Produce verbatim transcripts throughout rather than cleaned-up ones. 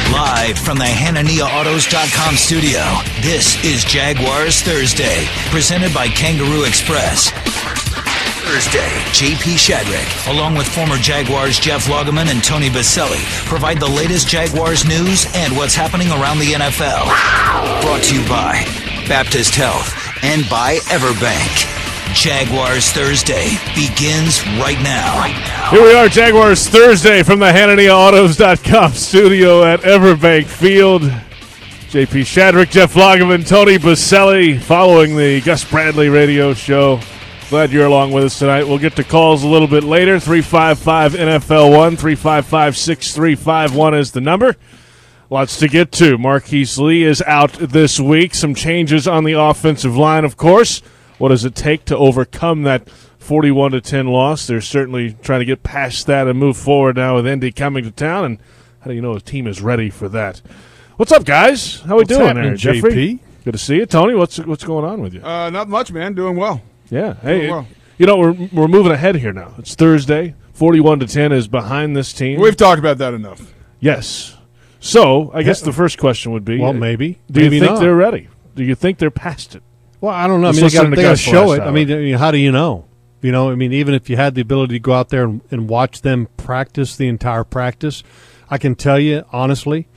Live from the Hanania Autos dot com studio, this is Jaguars Thursday, presented by Kangaroo Express. Thursday, J P Shadrick, along with former Jaguars Jeff Lageman and Tony Baselli, provide the latest Jaguars news and what's happening around the N F L. Brought to you by Baptist Health and by Everbank. Jaguars Thursday begins right now. Right now. Here we are, Jaguars Thursday from the Hanania Autos dot com studio at Everbank Field. J P Shadrick, Jeff Lageman, Tony Baselli, following the Gus Bradley radio show. Glad you're along with us tonight. We'll get to calls a little bit later. three five five N F L one, three five five, six three five one is the number. Lots to get to. Marquise Lee is out this week. Some changes on the offensive line, of course. What does it take to overcome that forty-one to ten loss? They're certainly trying to get past that and move forward now with Indy coming to town. And how do you know the team is ready for that? What's up, guys? How we what's doing there, J P? Jeffrey? Good to see you. Tony, what's what's going on with you? Uh, not much, man. Doing well. Yeah. Hey, Doing well. You know, we're we're moving ahead here now. It's Thursday. forty-one to ten is behind this team. We've talked about that enough. Yes. So, I guess the first question would be, well, maybe. Do maybe you think not. they're ready? Do you think they're past it? Well, I don't know. I Let's mean, they listen got to to Gus show last it. hour. I mean, I mean, how do you know? You know, I mean, even if you had the ability to go out there and, and watch them practice the entire practice, I can tell you, honestly,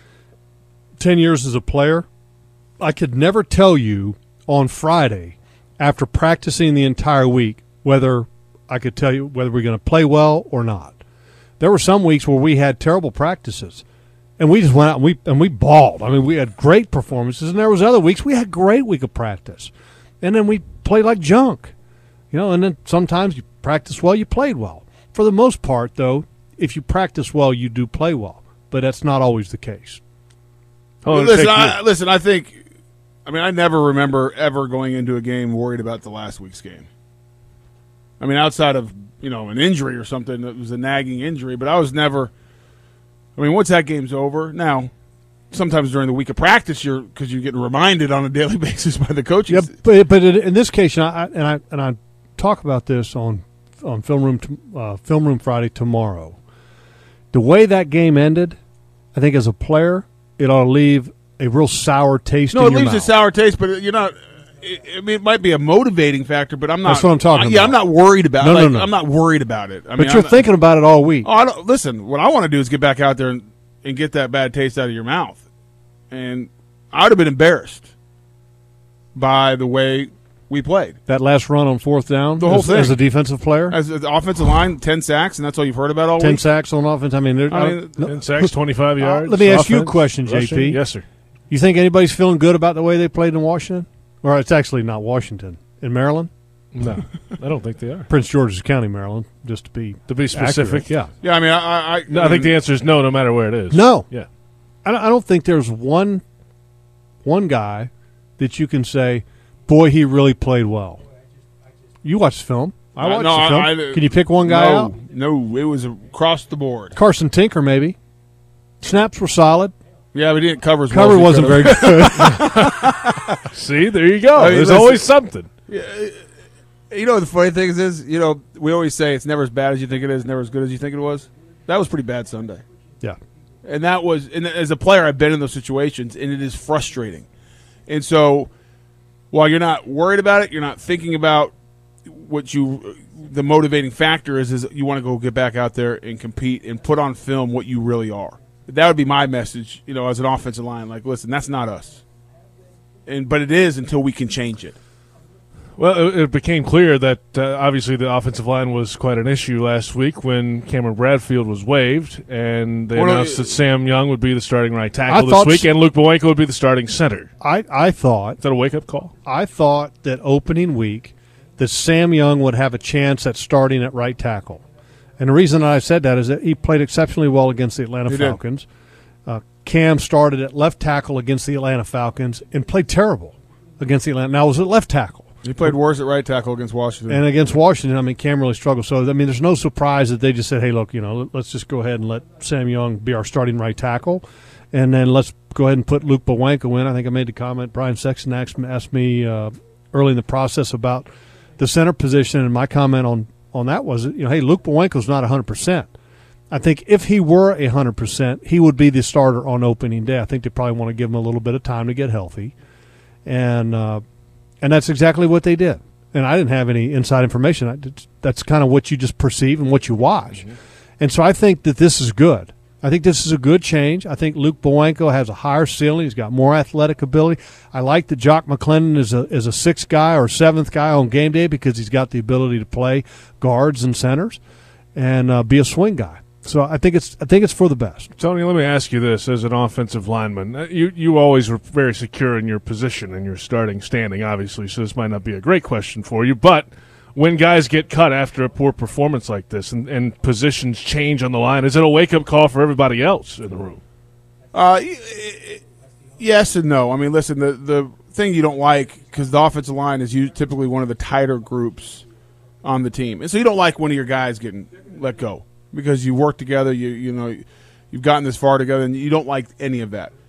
ten years as a player, I could never tell you on Friday, after practicing the entire week, whether I could tell you whether we're going to play well or not. There were some weeks where we had terrible practices, and we just went out and we, and we balled. I mean, we had great performances, and there was other weeks we had a great week of practice. And then we played like junk. You know, and then sometimes you practice well, you played well. For the most part, though, if you practice well, you do play well. But that's not always the case. Oh, listen, I, listen, I think, I mean, I never remember ever going into a game worried about the last week's game. I mean, outside of, you know, an injury or something that was a nagging injury, but I was never, I mean, once that game's over, now, sometimes during the week of practice, you're because you're getting reminded on a daily basis by the coaches. Yeah, but but in this case, and I and I and I talk about this on on film room uh, film room Friday tomorrow. The way that game ended, I think as a player, it ought to leave a real sour taste. No, in it your leaves mouth. a sour taste, but you're not. I mean, it might be a motivating factor, but I'm not. That's what I'm talking I, yeah, about. I'm not worried about. No, it. no, Like, no. I'm not worried about it. I But mean, you're I'm, thinking about it all week. Oh, I don't, listen. What I want to do is get back out there and, and get that bad taste out of your mouth, and I would have been embarrassed by the way we played. That last run on fourth down, The whole as, thing. as a defensive player, As the offensive line, ten sacks, and that's all you've heard about all ten week. sacks on offense. I mean, there- I mean, no- ten sacks, twenty-five yards. let me ask you a offense, question, J P. rushing. Yes, sir. You think anybody's feeling good about the way they played in Washington? Or it's actually not Washington. In Maryland? No, I don't think they are. Prince George's County, Maryland, just to be To be specific, accurate. Yeah. yeah, I mean, I, I, No, I think the answer is no, no matter where it is. No. Yeah. I don't, I don't think there's one one guy that you can say, boy, he really played well. You watched the film. I Uh, watched no, the film. I- I- can you pick one guy no, out? No, it was across the board. Carson Tinker, maybe. Snaps were solid. Yeah, we didn't cover as Cover well as we wasn't could very have. good. See, there you go. I mean, There's listen- always something. You know what the funny thing is, is, you know, we always say it's never as bad as you think it is, never as good as you think it was. That was pretty bad Sunday. Yeah. And that was, and as a player, I've been in those situations, and it is frustrating. And so, while you're not worried about it, you're not thinking about what you, the motivating factor is, is you want to go get back out there and compete and put on film what you really are. That would be my message, you know, as an offensive line. Like, listen, that's not us. And but it is until we can change it. Well, it, it became clear that uh, obviously the offensive line was quite an issue last week when Cameron Bradfield was waived, and they Well, announced uh, that Sam Young would be the starting right I tackle this thought week, s- and Luke Bowenko would be the starting center. I, I thought Is that a wake-up call? I thought that opening week that Sam Young would have a chance at starting at right tackle. And the reason I said that is that he played exceptionally well against the Atlanta He did. Falcons. Uh, Cam started at left tackle against the Atlanta Falcons and played terrible against the Atlanta. Now, it was at left tackle. He played worse at right tackle against Washington. And against Washington, I mean, Cam really struggled. So, I mean, there's no surprise that they just said, hey, look, you know, let's just go ahead and let Sam Young be our starting right tackle. And then let's go ahead and put Luke Bowenko in. I think I made the comment. Brian Sexton asked, asked me uh, early in the process about the center position, and my comment on, on that was, you know, hey, Luke Bowenko's not one hundred percent. I think if he were one hundred percent, he would be the starter on opening day. I think they probably want to give him a little bit of time to get healthy. And uh, and that's exactly what they did. And I didn't have any inside information. I, that's kind of what you just perceive and what you watch. Mm-hmm. And so I think that this is good. I think this is a good change. I think Luke Bowanko has a higher ceiling. He's got more athletic ability. I like that Jock McClendon is a is a sixth guy or seventh guy on game day because he's got the ability to play guards and centers and uh, be a swing guy. So I think it's I think it's for the best. Tony, let me ask you this: as an offensive lineman, you you always were very secure in your position and your starting standing, obviously. So this might not be a great question for you, but when guys get cut after a poor performance like this and, and positions change on the line, is it a wake up call for everybody else in the room? Uh, yes and no. I mean, listen, the the thing you don't like because the offensive line is usually typically one of the tighter groups on the team, and so you don't like one of your guys getting let go. Because you work together, you you know, you've gotten this far together, and you don't like any of that.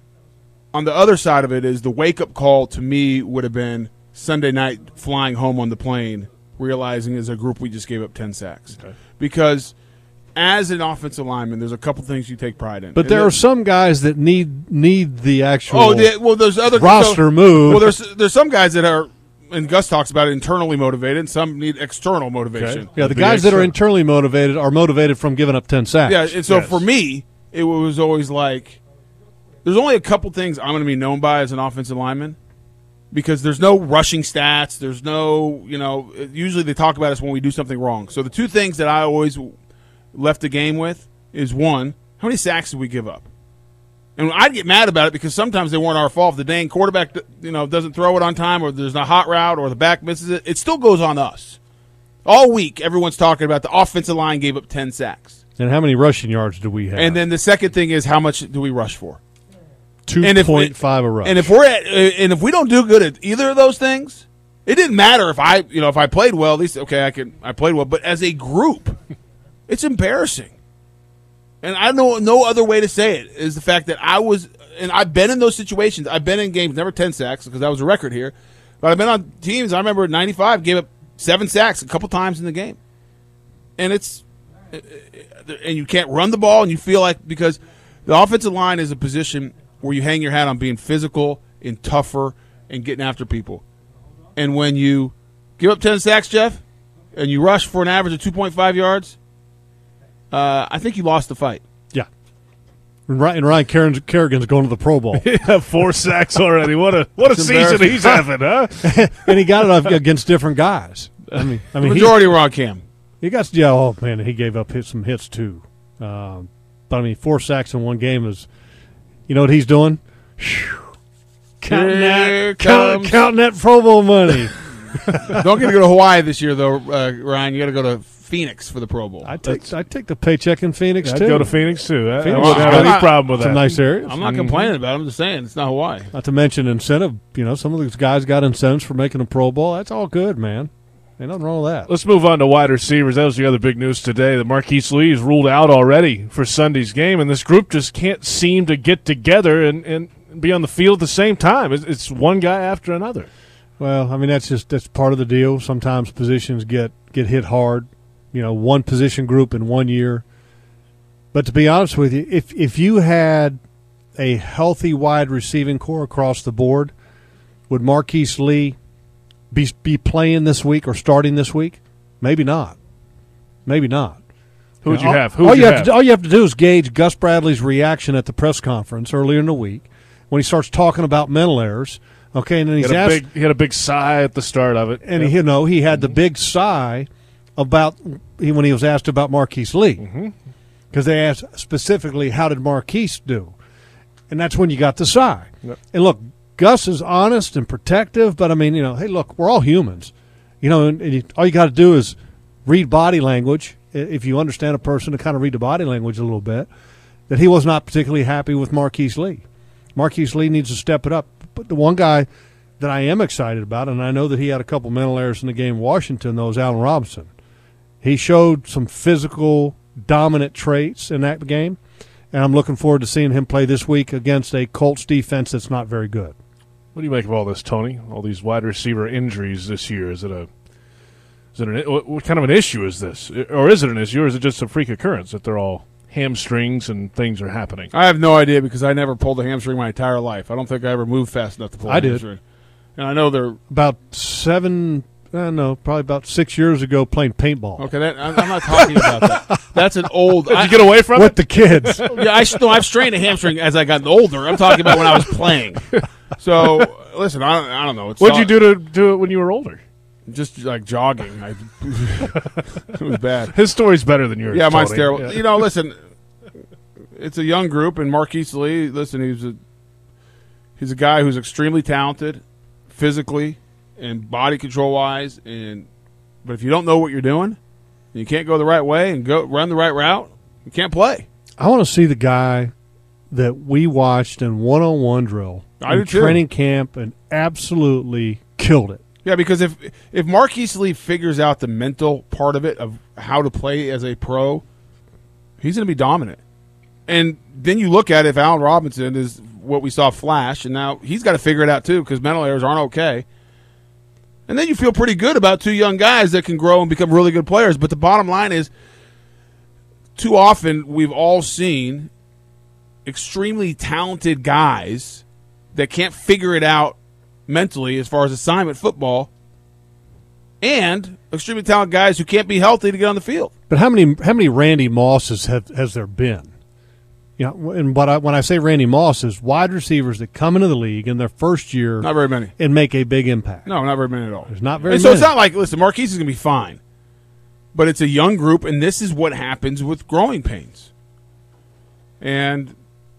On the other side of it is the wake-up call to me would have been Sunday night flying home on the plane, realizing as a group we just gave up ten sacks. Okay. Because as an offensive lineman, there's a couple things you take pride in. But and there then, are some guys that need need the actual oh, the, well, there's other roster so, move. Well, there's there's some guys that are. And Gus talks about it internally motivated, and some need external motivation. Okay. Yeah, the guys that are internally motivated are motivated from giving up ten sacks. Yeah, and so yes. for me, it was always like, there's only a couple things I'm going to be known by as an offensive lineman, because there's no rushing stats, there's no, you know, usually they talk about us when we do something wrong. So the two things that I always left the game with is, one, how many sacks did we give up? And I'd get mad about it because sometimes they weren't our fault. If the dang quarterback, you know, doesn't throw it on time, or there's a hot route, or the back misses it, it still goes on us. All week, everyone's talking about the offensive line gave up ten sacks. And how many rushing yards do we have? And then the second thing is, how much do we rush for? two point five a rush. And if we're at, and if we don't do good at either of those things, it didn't matter if I, you know, if I played well. At least, okay, I can, I played well. But as a group, it's embarrassing. And I know no other way to say it is the fact that I was, and I've been in those situations. I've been in games, never ten sacks because that was a record here. But I've been on teams. I remember ninety-five gave up seven sacks a couple times in the game, and it's, and you can't run the ball, and you feel like, because the offensive line is a position where you hang your hat on being physical and tougher and getting after people. And when you give up ten sacks, Jeff, and you rush for an average of two point five yards. Uh, I think you lost the fight. Yeah. And Ryan, and Ryan Kerrigan's, Kerrigan's going to the Pro Bowl. Yeah, four sacks already. What a what a season he's having, huh? And he got it against different guys. I mean, I mean, the majority were on Cam. He got yeah. Oh man, he gave up hit, some hits too. Um, but I mean, four sacks in one game is, you know what he's doing? Whew. Counting Here that, count, counting that Pro Bowl money. Don't get to go to Hawaii this year, though, uh, Ryan. You got to go to Phoenix for the Pro Bowl. I take I take the paycheck in Phoenix I'd too. go to Phoenix too. I, Phoenix I wouldn't have is any not- problem with Some that. nice areas. I'm not complaining about it. I'm just saying it's not Hawaii. Not to mention incentive. You know, some of these guys got incentives for making a Pro Bowl. That's all good, man. Ain't nothing wrong with that. Let's move on to wide receivers. That was the other big news today. That Marquise Lee is ruled out already for Sunday's game, and this group just can't seem to get together and, and be on the field at the same time. It's, it's one guy after another. Well, I mean, that's just that's part of the deal. Sometimes positions get, get hit hard. You know, one position group in one year. But to be honest with you, if if you had a healthy wide receiving core across the board, would Marquise Lee be be playing this week or starting this week? Maybe not. Maybe not. Who would you all, have? Who all would you you have, have? to, all you have to do is gauge Gus Bradley's reaction at the press conference earlier in the week when he starts talking about mental errors. Okay, and then He he's had, a asked, big, he had a big sigh at the start of it. and Yep. he, you know he had the big sigh about he, when he was asked about Marquise Lee, because mm-hmm. they asked specifically how did Marquise do, and that's when you got the sigh. Yep. And look, Gus is honest and protective, but I mean, you know, hey, look, we're all humans, you know, and, and you, all you got to do is read body language. If you understand a person, to kind of read the body language a little bit, that he was not particularly happy with Marquise Lee. Marquise Lee needs to step it up. But the one guy that I am excited about, and I know that he had a couple mental errors in the game in Washington, though, is Allen Robinson. He showed some physical, dominant traits in that game, and I'm looking forward to seeing him play this week against a Colts defense that's not very good. What do you make of all this, Tony? All these wide receiver injuries this year? Is it a Is it an, what, what kind of an issue is this? Or is it an issue, or is it just a freak occurrence that they're all hamstrings and things are happening? I have no idea because I never pulled a hamstring my entire life. I don't think I ever moved fast enough to pull a I did. hamstring. And I know they're About seven, I don't know, probably about six years ago playing paintball. okay. That, I'm, I'm not talking about that. That's an old. Did I, you get away from With it? the kids. yeah, I no, I've strained a hamstring as I got older. I'm talking about when I was playing. So listen, I don't, I don't know. It's What did you do to do it when you were older? Just like jogging. I, it was bad. His story's better than yours. Yeah, mine's Tony. terrible. Yeah. You know, listen, it's a young group, and Marquise Lee. Listen, he's a he's a guy who's extremely talented, physically and body control wise. And but if you don't know what you're doing, you can't go the right way and go run the right route, you can't play. I want to see the guy that we watched in one-on-one drill I in do too. training camp and absolutely killed it. Yeah, because if if Marquise Lee figures out the mental part of it of how to play as a pro, he's going to be dominant. And then you look at if Allen Robinson is what we saw flash, and now he's got to figure it out too because mental errors aren't okay. And then you feel pretty good about two young guys that can grow and become really good players. But the bottom line is, too often we've all seen extremely talented guys that can't figure it out mentally as far as assignment football, and extremely talented guys who can't be healthy to get on the field. But how many how many Randy Mosses have has there been? You know, and what I, when I say Randy Moss is wide receivers that come into the league in their first year Not very many. and make a big impact. No, not very many at all. There's not very and so many. it's not like, listen, Marquise is going to be fine. But it's a young group, and this is what happens with growing pains. And,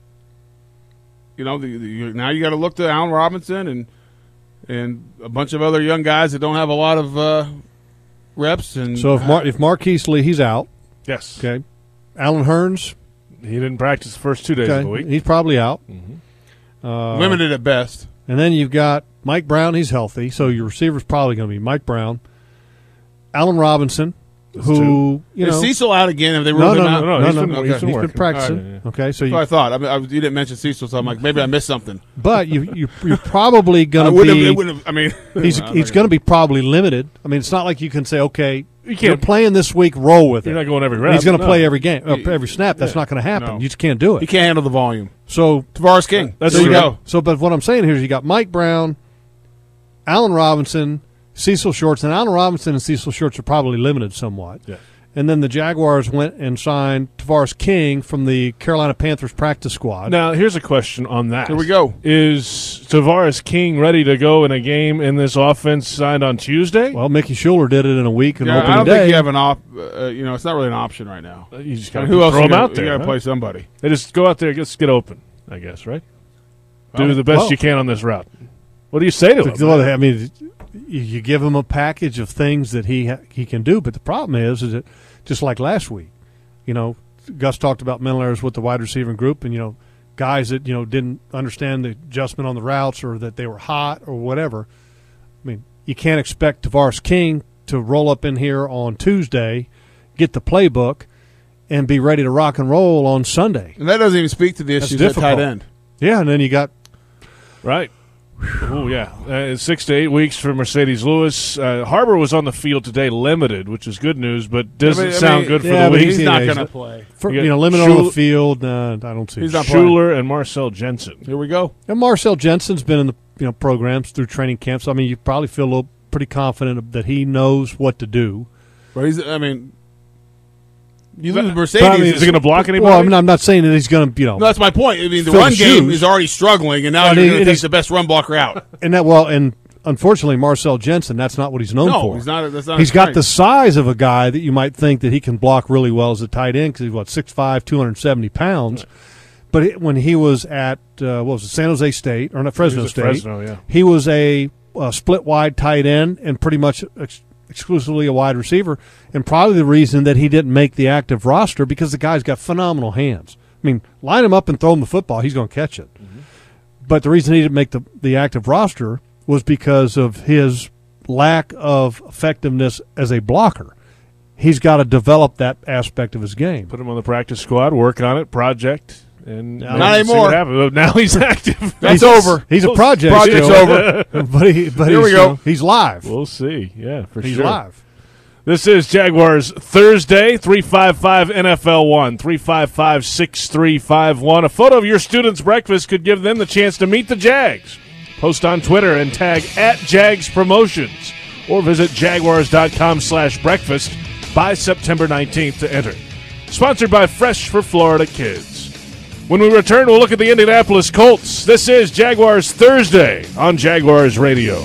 you know, the, the, now you got to look to Allen Robinson and and a bunch of other young guys that don't have a lot of uh, reps. And So if Mar- if Marquise Lee, he's out. Yes. Okay. Alan Hearns, He didn't practice the first two days of okay, the week. he's probably out. uh, limited at best. And then you've got Mike Brown, he's healthy, so your receiver's probably going to be Mike Brown. Allen Robinson, who, you Is know. Cecil out again? Have they no, ruled no, him out? no, No, no, he's no, been- no, he's he's been been working. practicing. All right, yeah. Okay, so That's what I you, thought. I mean, I, you didn't mention Cecil, so I'm like, maybe I missed something. but you, you, you're probably I going to wouldn't be. have, it wouldn't have, I mean, He's I'm he's not going to be probably limited. I mean, it's not like you can say, okay, You you're can't- playing this week, roll with You're it. not going every round. He's going to no. play every game, uh, every snap. That's Yeah. not going to happen. No. You just can't do He it. can't handle the volume. So Tavares King. That's there you true. go. So, but what I'm saying here is you got Mike Brown, Allen Robinson, Cecil Shorts, and Allen Robinson and Cecil Shorts are probably limited somewhat. Yeah. And then the Jaguars went and signed Tavares King from the Carolina Panthers practice squad. Now, here's a question on that. Here we go. Is Tavares King ready to go in a game in this offense signed on Tuesday? Well, Mickey Schuler did it in a week, an Yeah, I opening don't day. think you have an op. Uh, you know, it's not really an option right now. you just I got mean, to who else? throw you him gotta- out there. You got to huh? play somebody. They just go out there, just get open, I guess, right? Do Well, the best well- you can on this route. What do you say to him? Well, I mean, you- you give him a package of things that he ha- he can do, but the problem is, is that just like last week, you know, Gus talked about mental errors with the wide receiving group, and you know, guys that you know didn't understand the adjustment on the routes or that they were hot or whatever. I mean, you can't expect Tavares King to roll up in here on Tuesday, get the playbook, and be ready to rock and roll on Sunday. And that doesn't even speak to the That's issues at difficult. tight end. Yeah, and then you got Right. Oh, yeah. Uh, six to eight weeks for Mercedes Lewis. Uh, Harbor was on the field today, limited, which is good news, but doesn't I mean- I sound mean, good for yeah, the but week. He's Yeah, not he's going to not- play. for, You you, got know limited on Schul- the field. Uh, I don't see. He's it. not playing. Schuler and Marcel Jensen. Here we go. And Marcel Jensen's been in the you know programs through training camps. I mean, you probably feel a little pretty confident that he knows what to do. But he's. I mean, you But- lose Mercedes. But, I mean, is he going to block anybody? Well, I mean, I'm not saying that he's going to you know, no, that's my point. I mean, the Fill run the game shoes. is already struggling, and now Well, you're it- going it to take is- the best run blocker out. and that well, and unfortunately, Marcel Jensen, that's not what he's known No, for. he's not. That's not. He's his got strength. the size of a guy that you might think that he can block really well as a tight end because he's what six five, two hundred seventy pounds. But it, when he was at uh, what was it, San Jose State or not Fresno He was at State, Fresno, yeah. he was a, uh split wide tight end and pretty much ex- exclusively a wide receiver. And probably the reason that he didn't make the active roster because the guy's got phenomenal hands. I mean, line him up and throw him the football, he's going to catch it. Mm-hmm. But the reason he didn't make the the active roster was because of his lack of effectiveness as a blocker. He's got to develop that aspect of his game. Put him on the practice squad, work on it, project, and Not maybe see anymore. what happens. But now he's active. That's He's- over. He's a project. Project's still. over. but he, but Here he's, we you go. know, he's live. We'll see. Yeah, for he's sure. live. This is Jaguars Thursday, three five five N F L one, three five five, six three five one. A photo of your student's breakfast could give them the chance to meet the Jags. Post on Twitter and tag at Jags Promotions or visit jaguars.com slash breakfast by September nineteenth to enter. Sponsored by Fresh for Florida Kids. When we return, we'll look at the Indianapolis Colts. This is Jaguars Thursday on Jaguars Radio.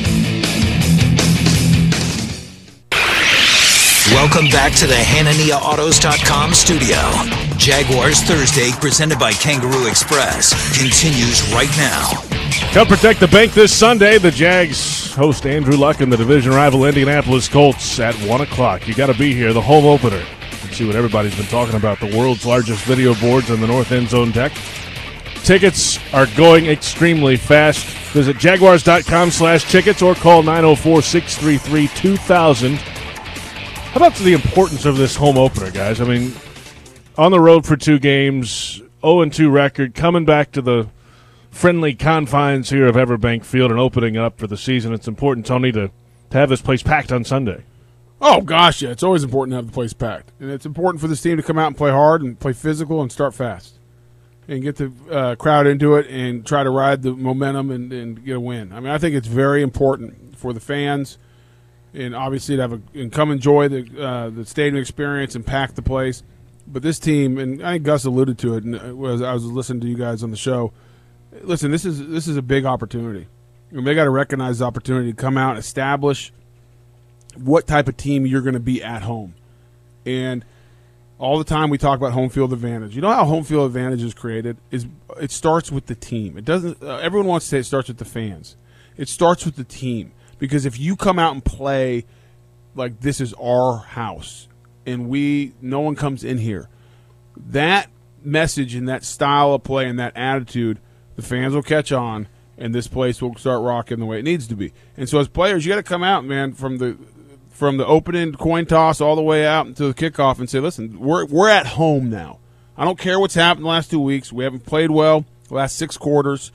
Welcome back to the Hanania Autos dot com studio. Jaguars Thursday, presented by Kangaroo Express, continues right now. Come protect the bank this Sunday. The Jags host Andrew Luck and the division rival Indianapolis Colts at one o'clock. You got to be here, the home opener. Let's see what everybody's been talking about, the world's largest video boards on the North End Zone deck. Tickets are going extremely fast. Visit jaguars.com slash tickets or call nine oh four, six three three, two thousand. How about the importance of this home opener, guys? I mean, on the road for two games, oh and two record, coming back to the friendly confines here of Everbank Field and opening up for the season. It's important, Tony, to, to have this place packed on Sunday. Oh, gosh, yeah. It's always important to have the place packed. And it's important for this team to come out and play hard and play physical and start fast and get the uh, crowd into it and try to ride the momentum and, and get a win. I mean, I think it's very important for the fans and obviously to have a, and come enjoy the uh, the stadium experience and pack the place. But this team, and I think Gus alluded to it, and I was, I was listening to you guys on the show. Listen, this is this is a big opportunity. I mean, they got to recognize the opportunity to come out and establish what type of team you're going to be at home. And all the time we talk about home field advantage. You know how home field advantage is created? Is it starts with the team. It doesn't. Uh, everyone wants to say it starts with the fans. It starts with the team. Because if you come out and play like this is our house and we no one comes in here, that message and that style of play and that attitude, the fans will catch on and this place will start rocking the way it needs to be. And so as players, you got to come out, man, from the from the opening coin toss all the way out until the kickoff and say, listen, we're we're at home now. I don't care what's happened the last two weeks. We haven't played well the last six quarters,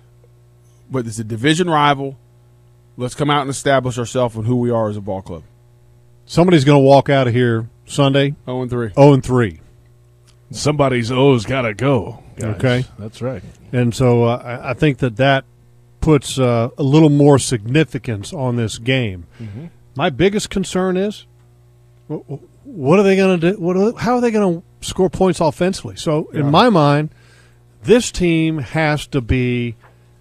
but it's a division rival. Let's come out and establish ourselves and who we are as a ball club. Somebody's going to walk out of here Sunday oh and three. oh and three. Somebody's O's got to go, guys. Okay. That's right. And so uh, I I think that that puts uh, a little more significance on this game. Mm-hmm. My biggest concern is, what are they going to do? What are, how are they going to score points offensively? So yeah. in my mind, this team has to be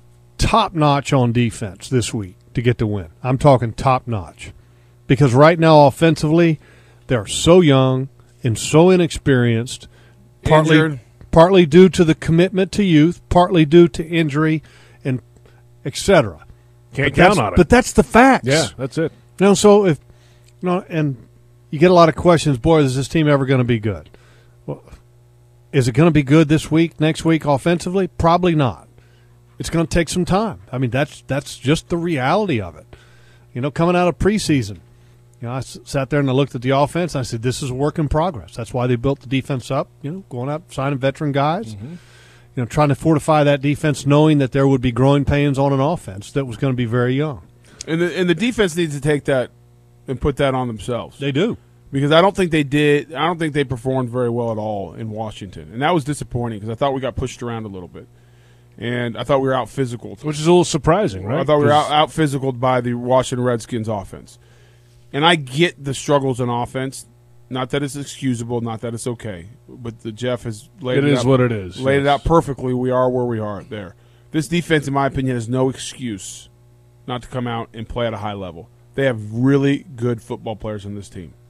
top-notch on defense this week to get the win. I'm talking top-notch. Because right now, offensively, they're so young and so inexperienced, partly, Injured. partly due to the commitment to youth, partly due to injury, and et cetera. Can't but count on it. But that's the facts. Yeah, that's it. You know, so if you know, and you get a lot of questions, boy, is this team ever going to be good? Well, is it going to be good this week, next week offensively? Probably not. It's going to take some time. I mean, that's that's just the reality of it. You know, coming out of preseason, you know, I s- sat there and I looked at the offense. And I said, this is a work in progress. That's why they built the defense up, you know, going out, signing veteran guys, mm-hmm. you know, trying to fortify that defense, knowing that there would be growing pains on an offense that was going to be very young. And the, and the defense needs to take that and put that on themselves. They do. Because I don't think they did. I don't think they performed very well at all in Washington. And that was disappointing because I thought we got pushed around a little bit. And I thought we were out physical. Which is a little surprising, right? I thought we were out, out physicaled by the Washington Redskins offense. And I get the struggles in offense. Not that it's excusable, not that it's okay. But the Jeff has laid it, it out. It is what it is. Laid yes. it out perfectly. We are where we are there. This defense, in my opinion, has no excuse not to come out and play at a high level. They have really good football players on this team.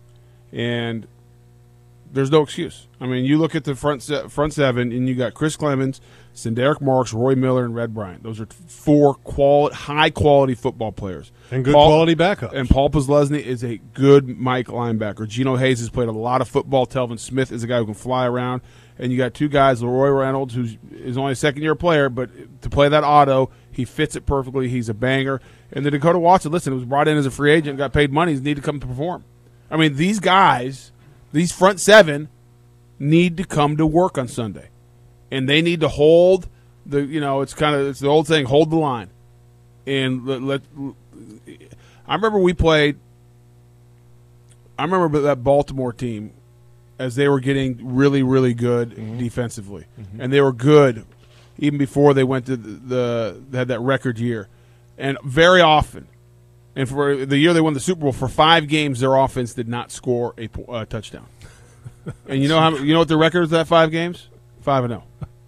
And there's no excuse. I mean, you look at the front se- front seven, and you got Chris Clemens, Sindaric Marks, Roy Miller, and Red Bryant. Those are four quali- high-quality football players. And good Paul, quality backups. And Paul Posluszny is a good Mike linebacker. Geno Hayes has played a lot of football. Telvin Smith is a guy who can fly around. And you got two guys, Leroy Reynolds, who is only a second-year player, but to play that auto, he fits it perfectly. He's a banger. And the Dakota Watson, listen, was brought in as a free agent, got paid money. He needed to come to perform. I mean, these guys, these front seven, need to come to work on Sunday. And they need to hold the, you know, it's kind of, it's the old thing, hold the line. And let, let I remember we played I remember that Baltimore team as they were getting really, really good mm-hmm. defensively. Mm-hmm. And they were good even before they went to the, the they had that record year. And very often, and for the year they won the Super Bowl, for five games their offense did not score a uh, touchdown. And you know how you know what the record is of that five games? five and oh.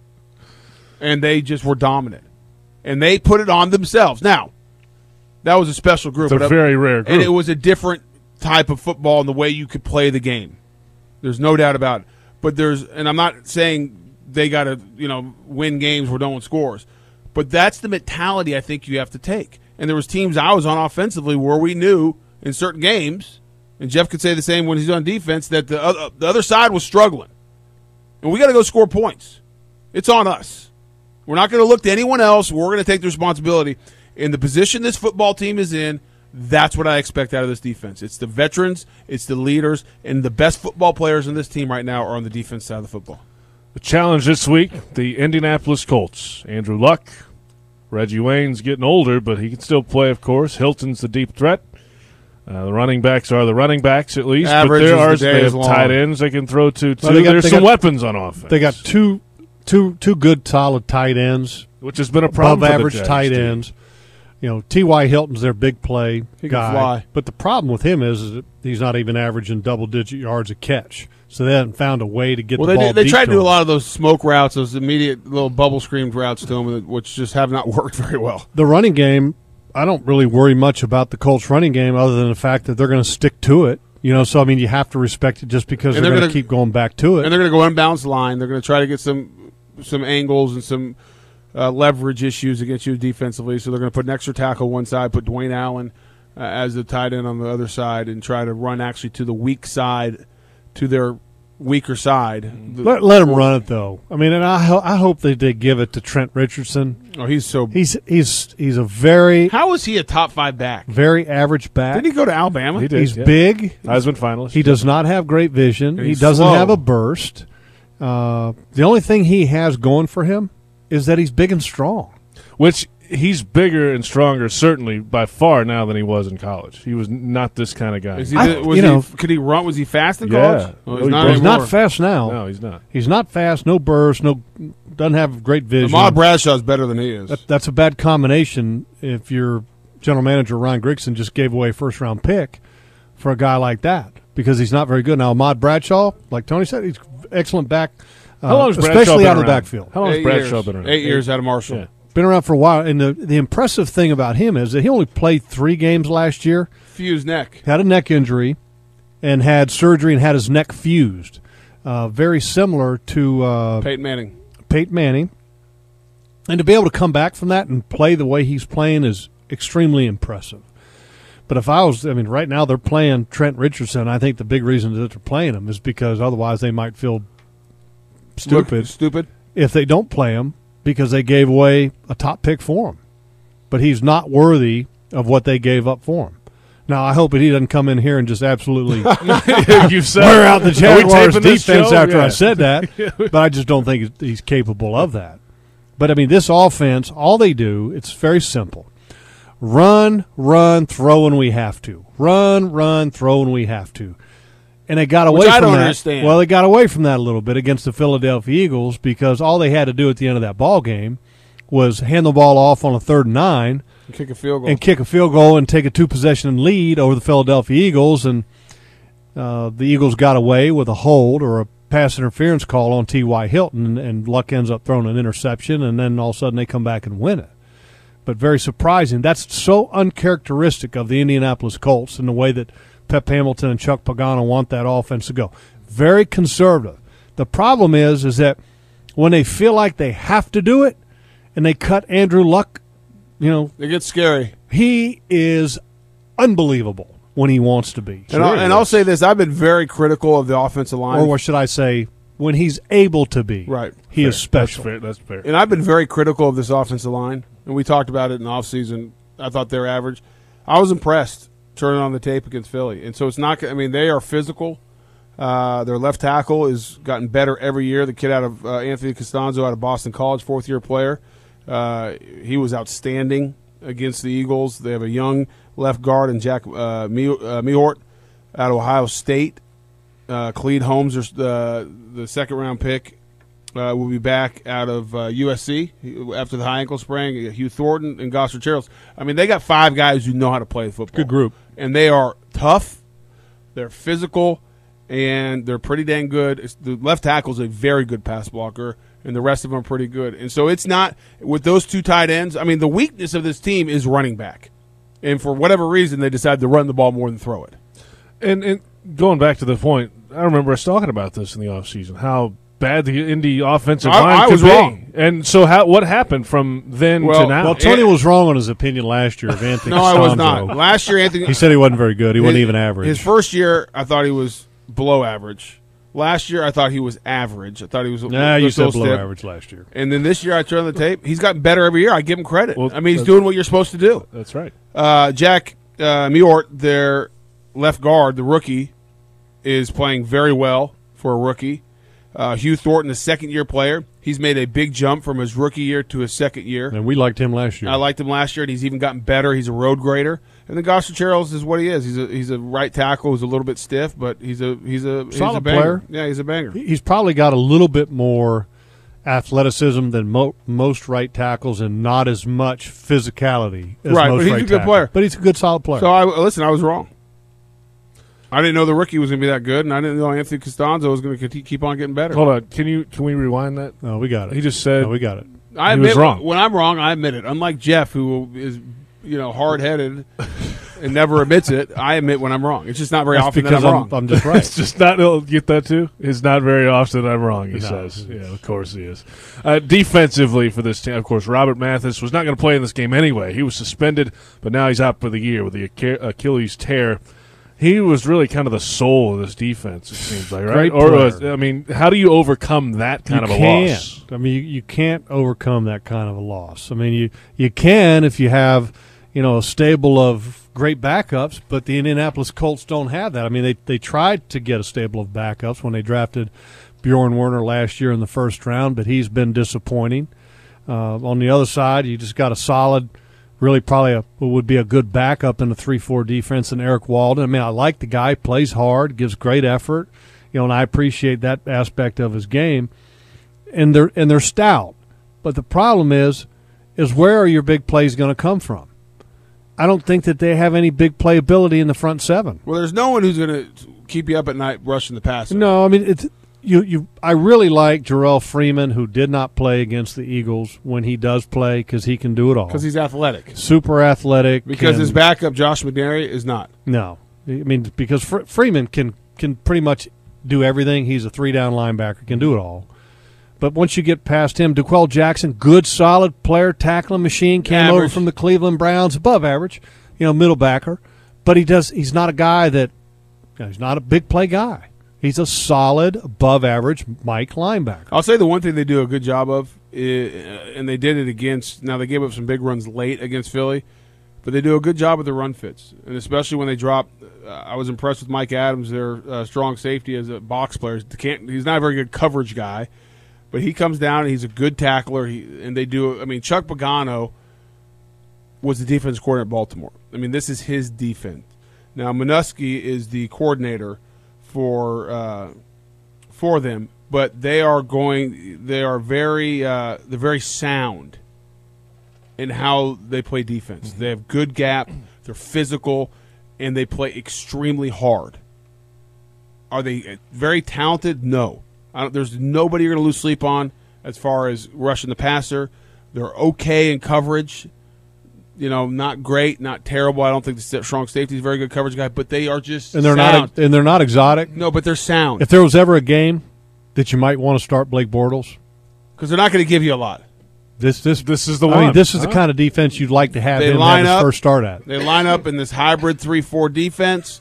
And they just were dominant. And they put it on themselves. Now, that was a special group. It's a very rare group. And it was a different type of football and the way you could play the game. There's no doubt about it. But there's, and I'm not saying they got to, you know, win games where no one scores. But that's the mentality I think you have to take. And there was teams I was on offensively where we knew in certain games, and Jeff could say the same when he's on defense, that the other, the other side was struggling. And we got to go score points. It's on us. We're not going to look to anyone else. We're going to take the responsibility. In the position this football team is in, that's what I expect out of this defense. It's the veterans, it's the leaders, and the best football players in this team right now are on the defense side of the football. The challenge this week, the Indianapolis Colts. Andrew Luck, Reggie Wayne's getting older, but he can still play, of course. Hilton's the deep threat. Uh, the running backs are the running backs, at least. Average but there are the they have long. tight ends they can throw to, too. Well, they got- There's they some got- weapons on offense. They got two, two, two good, solid tight ends, which has been a problem above for the average Jags tight team. ends. You know, T Y. Hilton's their big play He can guy. fly. But the problem with him is, is that he's not even averaging double-digit yards a catch. So they haven't found a way to get Well, the they ball did, they deep tried to do a him. lot of those smoke routes, those immediate little bubble screamed routes to him, which just have not worked very well. The running game, I don't really worry much about the Colts running game other than the fact that they're going to stick to it. You know, so, I mean, you have to respect it just because And they're, they're going to gonna- keep going back to it. And they're going to go unbalanced line. They're going to try to get some some angles and some uh, leverage issues against you defensively. So they're going to put an extra tackle one side, put Dwayne Allen uh, as the tight end on the other side, and try to run actually to the weak side, to their weaker side. The- Let, let him run it, though. I mean, and I, ho- I hope they did give it to Trent Richardson. oh, he's so. He's he's he's a very, How is he a top five back? very average back. Didn't he go to Alabama? He did. He's yeah. big. Heisman finalist. He does not have great vision. And He he's doesn't slow. have a burst. Uh, the only thing he has going for him is that he's big and strong. Which he's bigger and stronger, certainly, by far now than he was in college. He was not this kind of guy. Is he, I- was you he, know- could he run? Was he fast in Yeah. college? Oh, Oh, he's he not was. He's anymore. not fast now. No, he's not. He's not fast. No burst. No, doesn't have great vision. Ahmad Bradshaw's better than he is. That, that's a bad combination if your general manager, Ryan Grigson, just gave away a first-round pick for a guy like that because he's not very good. Now, Ahmad Bradshaw, like Tony said, he's excellent back, uh, How long has Bradshaw especially been out of the around? backfield. How long has Eight Bradshaw years. been around? Eight years out of Marshall. Yeah. Been around for a while, and the, the impressive thing about him is that he only played three games last year, Fused neck. had a neck injury, and had surgery and had his neck fused. Uh, very similar to uh, Peyton Manning. Peyton Manning. And to be able to come back from that and play the way he's playing is extremely impressive. But if I was, I mean, right now they're playing Trent Richardson. I think the big reason that they're playing him is because otherwise they might feel stupid Look, stupid. if they don't play him because they gave away a top pick for him. But he's not worthy of what they gave up for him. Now, I hope that he doesn't come in here and just absolutely You've said wear out the Are we Jaguars taping this defense show? after Yeah. I said that, but I just don't think he's capable of that. But, I mean, this offense, all they do, it's very simple. Run, run, throw when we have to. Run, run, throw when we have to. And they got away Which I from don't that. understand. Well, they got away from that a little bit against the Philadelphia Eagles because all they had to do at the end of that ball game was hand the ball off on a third and nine Kick a field goal. and kick a field goal and take a two-possession lead over the Philadelphia Eagles, and uh, the Eagles got away with a hold or a pass interference call on T Y. Hilton, and, and Luck ends up throwing an interception, and then all of a sudden they come back and win it. But very surprising. That's so uncharacteristic of the Indianapolis Colts and the way that Pep Hamilton and Chuck Pagano want that offense to go. Very conservative. The problem is, is that when they feel like they have to do it and they cut Andrew Luck, you know, They get scary. he is unbelievable when he wants to be. And, I'll, and I'll say this: I've been very critical of the offensive line, Or what should I say, when he's able to be. Right. He is That's special. fair. That's fair. and I've been very critical of this offensive line. And we talked about it in the offseason. I thought they were average. I was impressed turning on the tape against Philly, and so it's not. I mean, they are physical. Uh, their left tackle has gotten better every year. The kid out of uh, Anthony Costanzo out of Boston College, fourth year player. Uh, he was outstanding against the Eagles. They have a young left guard and Jack uh, Me- uh, Mehort. out of Ohio State. Uh, Khalid Holmes, uh, the second round pick, uh, will be back out of uh, U S C after the high ankle sprain. Hugh Thornton and Gosser Charles. I mean, they got five guys who know how to play football. Good group. And they are tough, they're physical, and they're pretty dang good. It's, the left tackle is a very good pass blocker, and the rest of them are pretty good. And so it's not – with those two tight ends, I mean, the weakness of this team is running back. And for whatever reason, they decided to run the ball more than throw it. And, and going back to the point, I remember us talking about this in the offseason, how bad the Indy offensive I- line I could was be. wrong. And so how what happened from then Well- to now? Well, Tony Yeah. was wrong on his opinion last year of Anthony No, I was Costanzo. not. Last year, Anthony – He said he wasn't very good. He wasn't his- even average. His first year, I thought he was below average. Last year, I thought he was average. I thought he was a nah, you was a said little below stiff. average last year. And then this year, I turned on the tape. He's gotten better every year. I give him credit. Well, I mean, he's that's- doing what you're supposed to do. That's right. Uh, Jack uh, Muort, their left guard, the rookie, is playing very well for a rookie. Uh, Hugh Thornton, the second-year player, he's made a big jump from his rookie year to his second year. And we liked him last year. I liked him last year, and he's even gotten better. He's a road grader. And then Gosser Charles is what he is. He's a he's a right tackle who's a little bit stiff, but he's a he's a he's Solid a banger. player. Yeah, he's a banger. He's probably got a little bit more athleticism than mo- most right tackles and not as much physicality as Right, most but he's right a good tackles. player. But he's a good, solid player. So I listen. I was wrong. I didn't know the rookie was going to be that good, and I didn't know Anthony Costanzo was going to keep on getting better. Hold on. Can you can we rewind that? no, we got it. He just said no, we got it. I he admit was wrong. when I'm wrong. I admit it. Unlike Jeff, who is you know hard headed and never admits it, I admit when I'm wrong. It's just not very That's often that because I'm I'm, wrong. I'm just right. It's just not. He'll get that too. It's not very often I'm wrong. He No. says, "Yeah, of course he is." Uh, defensively for this team, of course, Robert Mathis was not going to play in this game anyway. He was suspended, but now he's out for the year with the Ach- Achilles tear. He was really kind of the soul of this defense. It seems like, right? Great Or player. was, I mean, how do you overcome that kind you of a can't. loss? I mean, you, you can't overcome that kind of a loss. I mean, you you can if you have, you know, a stable of great backups, but the Indianapolis Colts don't have that. I mean, they they tried to get a stable of backups when they drafted Bjorn Werner last year in the first round, but he's been disappointing. Uh, on the other side, you just got a solid, really probably a, what would be a good backup in a three four defense in Eric Walden. I mean, I like the guy, plays hard, gives great effort, you know, and I appreciate that aspect of his game. And they're and they're stout. But the problem is, is where are your big plays going to come from? I don't think that they have any big playability in the front seven. Well, there's no one who's going to keep you up at night rushing the passer. No, I mean it's you. You, I really like Jarrell Freeman, who did not play against the Eagles when he does play because he can do it all. because he's athletic. Super athletic. Because can- his backup, Josh McNary, is not. No, I mean because Fre- Freeman can can pretty much do everything. He's a three down linebacker, can do it all. But once you get past him, DeQuell Jackson, good, solid player, tackling machine, came over Average. from the Cleveland Browns, above average, you know, middle backer. But he does. He's not a guy that. You know, he's not a big play guy. He's a solid, above average Mike linebacker. I'll say the one thing they do a good job of, i- and they did it against. Now they gave up some big runs late against Philly, but they do a good job with the run fits, and especially when they drop. Uh, I was impressed with Mike Adams, their uh, strong safety as a box player. He can't, he's not a very good coverage guy, but he comes down and he's a good tackler. He, and they do. I mean, Chuck Pagano was the defense coordinator at Baltimore. I mean, this is his defense. Now Minuski is the coordinator for uh, for them, but they are going. They are very. Uh, they're very sound in how they play defense. They have good gap. They're physical, and they play extremely hard. Are they very talented? No. I don't, there's nobody you're going to lose sleep on as far as rushing the passer. They're okay in coverage. You know, not great, not terrible. I don't think the strong safety is a very good coverage guy, but they are just And they're sound. not. And they're not exotic. No, but they're sound If there was ever a game that you might want to start Blake Bortles, because they're not going to give you a lot. this this This is the I one. mean, this is Huh? the kind of defense you'd like to have They him line have his up. first start at. They line up in this hybrid three four defense,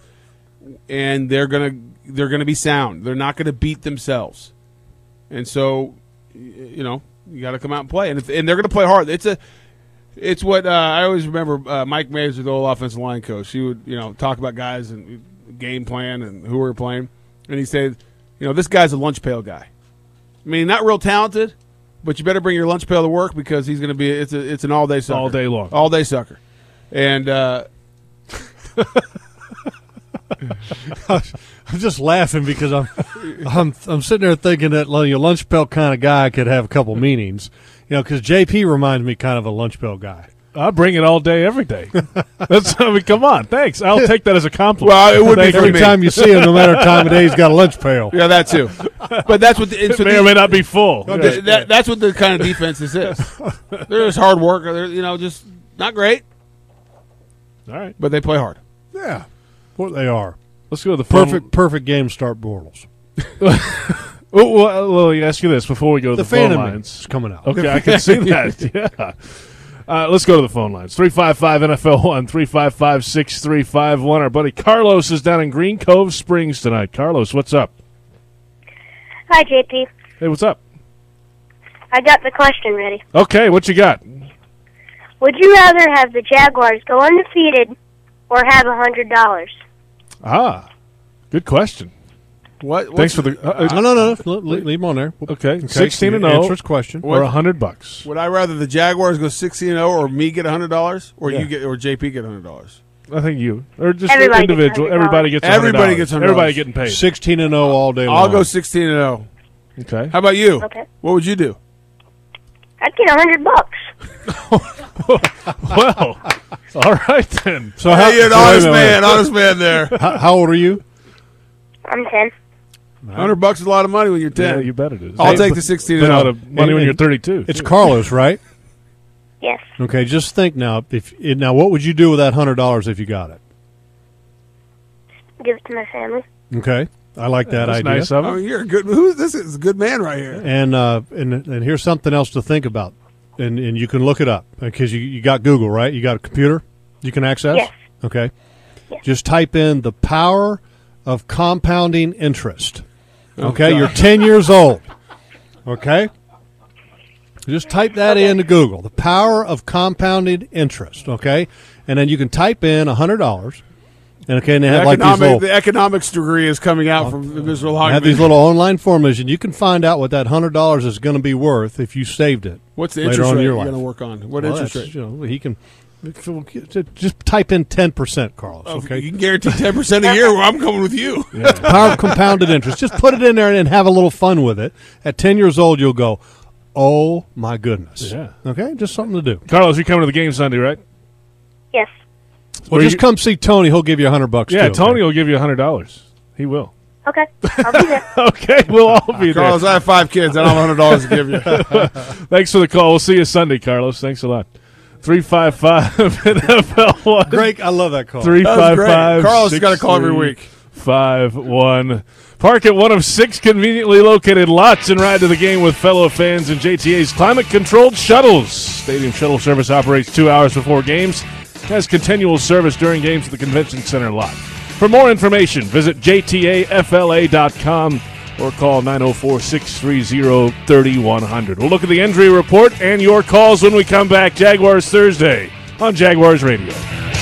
and they're gonna they're gonna be sound. They're not gonna beat themselves, and so y- you know you got to come out and play, and if, and they're gonna play hard. It's a it's what uh, I always remember. Uh, Mike Mays, the old offensive line coach, he would you know talk about guys and game plan and who we were playing, and he said, you know, this guy's a lunch pail guy. I mean, not real talented, but you better bring your lunch pail to work because he's going to be it's a, it's an all day sucker, All day long. all day sucker, and uh, I'm just laughing because I'm I'm I'm sitting there thinking that well, your lunch bell kind of guy could have a couple meanings, you know, because J P reminds me kind of a lunch bell guy. I bring it all day, every day. That's I mean, come on, thanks. I'll take that as a compliment. Well, it would be Thank for Every me. time you see him, no matter the time of day, he's got a lunch pail. Yeah, that too. But that's what the, It so may the- or may not be full. th- Yeah. that, that's what the kind of defense this is. They're just hard work. They're, you know, just not great, All right, but they play hard. Yeah, what they are. let's go to the phone. Perfect, perfect game to start Bortles. Oh, well, well, let me ask you this before we go to The the, phone fan in me lines. is coming out. Okay, I can see that. Yeah. Uh, let's go to the phone lines. three five five N F L one, three five five, six three five one. Our buddy Carlos is down in Green Cove Springs tonight. Carlos, what's up? Hi, J P. Hey, what's up? I got the question ready. Okay, what you got? Would you rather have the Jaguars go undefeated or have a hundred dollars? Ah, good question. What? Thanks what's- for the. Uh, No, no, no. Le- le- leave him on there. okay, sixteen and Answer zero his question. or a hundred bucks. Would I rather the Jaguars go sixteen and zero, or me get a hundred dollars, or Yeah. you get, or J P get a hundred dollars? I think you or just Everybody gets individual. one hundred dollars. Everybody gets. Everybody $100. gets one hundred Everybody dollars. getting paid. Sixteen and zero all day long. I'll go sixteen and zero. Okay. How about you? Okay. What would you do? I'd get a hundred bucks. Well, all right then. So how, Hey, you're an so wait a honest minute, man, honest man there. How, how old are you? I'm ten. Hundred bucks is a lot of money when you're ten. Yeah, you bet it is. I'll Hey, take but- the sixteen Been and out zero. of money And- when you're and thirty-two. It's too. Carlos, right? Yes. Okay, just think now. If now, what would you do with that hundred dollars if you got it? Give it to my family. Okay, I like that That's idea. nice of I him. mean, you're a good. Who's this? Is a good man right here. And uh, and and here's something else to think about, and and you can look it up because you you got Google, right? You got a computer you can access. Yes. Okay. Yes. Just type in the power of compounding interest. Oh, Okay, God. you're ten years old. Okay. Just type that into Google. The power of compounded interest. Okay, and then you can type in a hundred dollars. And okay, and they The, have like these economic, little the economics degree is coming out from Mister have Hogman. these little online formulas, and you can find out what that hundred dollars is going to be worth if you saved it. What's the later interest on in rate your you're life. going to work on? What Well, interest that's, rate? You know, he can just type in ten percent, Carlos. Oh, Okay, You can guarantee ten percent a year. Well, I'm coming with you. power of compounded interest. Just put it in there and have a little fun with it. At ten years old, you'll go, "Oh my goodness!" Yeah. Okay, just something to do. Carlos, you coming to the game Sunday, right? Yes. Well, Where just you- come see Tony. He'll give you a hundred bucks. Yeah, too, Tony okay? will give you a hundred dollars. He will. Okay. I'll be there. Okay, we'll all be there. Carlos, I have five kids. I don't have a hundred dollars to give you. Thanks for the call. We'll see you Sunday, Carlos. Thanks a lot. Three five five N F L one. Great, I love that call. Three That was five great. five. Carlos has got a call every week. Five one. Park at one of six conveniently located lots and ride to the game with fellow fans in J T A's climate-controlled shuttles. Stadium shuttle service operates two hours before games. Has continual service during games at the Convention Center lot. For more information, visit J T A F L A dot com or call nine oh four, six three oh, three one zero zero. We'll look at the injury report and your calls when we come back. Jaguars Thursday on Jaguars Radio.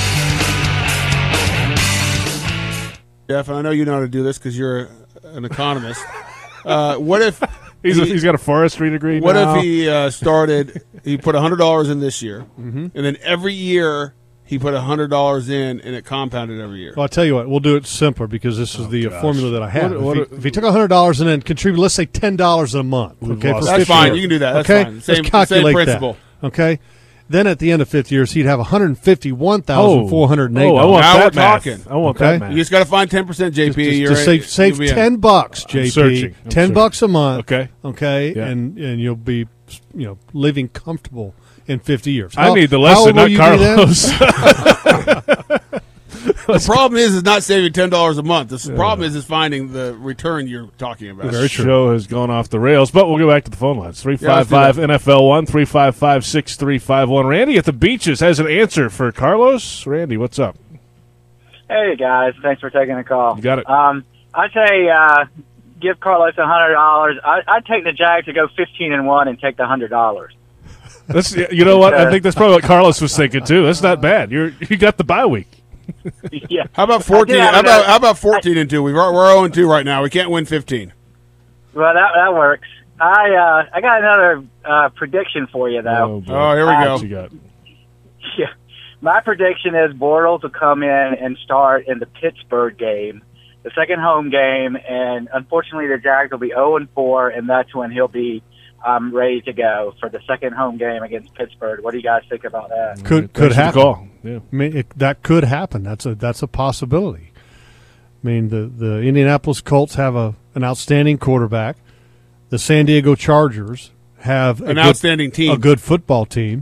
Jeff, and I know you know how to do this because you're an economist. Uh, what if He's, he, a, he's got a forestry degree what now. if he uh, started? He put a hundred dollars in this year, Mm-hmm. and then every year he put a hundred dollars in, and it compounded every year. Well, I'll tell you what, we'll do it simpler because this is the uh, gosh. formula that I have. What- what- if, he, if he took one hundred dollars and then contributed, let's say ten dollars a month. Okay, lost for it. That's fifty fine. years. You can do that. That's okay? fine. Same, let's calculate same principle. that. Okay, then at the end of fifty years, he'd have one hundred fifty-one thousand four hundred eight Oh, I dollars. want Now that we're math. talking. I want Okay. that math. You just got to find ten percent, J P. Just, You're just save, save you'll be in. ten bucks, J P. searching. I'm ten searching. bucks a month. Okay. Okay, Yeah. and and you'll be, you know, living comfortable in fifty years. I How- need the how lesson, old will not you be then? Carlos. The problem is, is not saving ten dollars a month. The problem is, is finding the return you're talking about. The show has gone off the rails, but we'll go back to the phone lines. three five five N F L one, three five five, six three five one. Randy at the Beaches has an answer for Carlos. Randy, what's up? Hey guys, thanks for taking the call. You got it. Um, I'd say uh, give Carlos a hundred dollars. I'd take the Jag to go fifteen and one and take the hundred dollars. That's, you know what? I think that's probably what Carlos was thinking too. That's not bad. You're you got the bye week. Yeah. How about fourteen? I do have How about another- how about fourteen and two? We've we're zero and two right now. We can't win fifteen. Well, that that works. I uh, I got another uh, prediction for you though. boy. Oh, here we Uh, go. What you got? Yeah. My prediction is Bortles will come in and start in the Pittsburgh game, the second home game, and unfortunately the Jags will be oh and four, and that's when he'll be um, ready to go for the second home game against Pittsburgh. What do you guys think about that? Could could happen. Call. Yeah. I mean, it, that could happen. That's a that's a possibility. I mean, the, the Indianapolis Colts have a an outstanding quarterback. The San Diego Chargers have An a good, outstanding team. a good football team,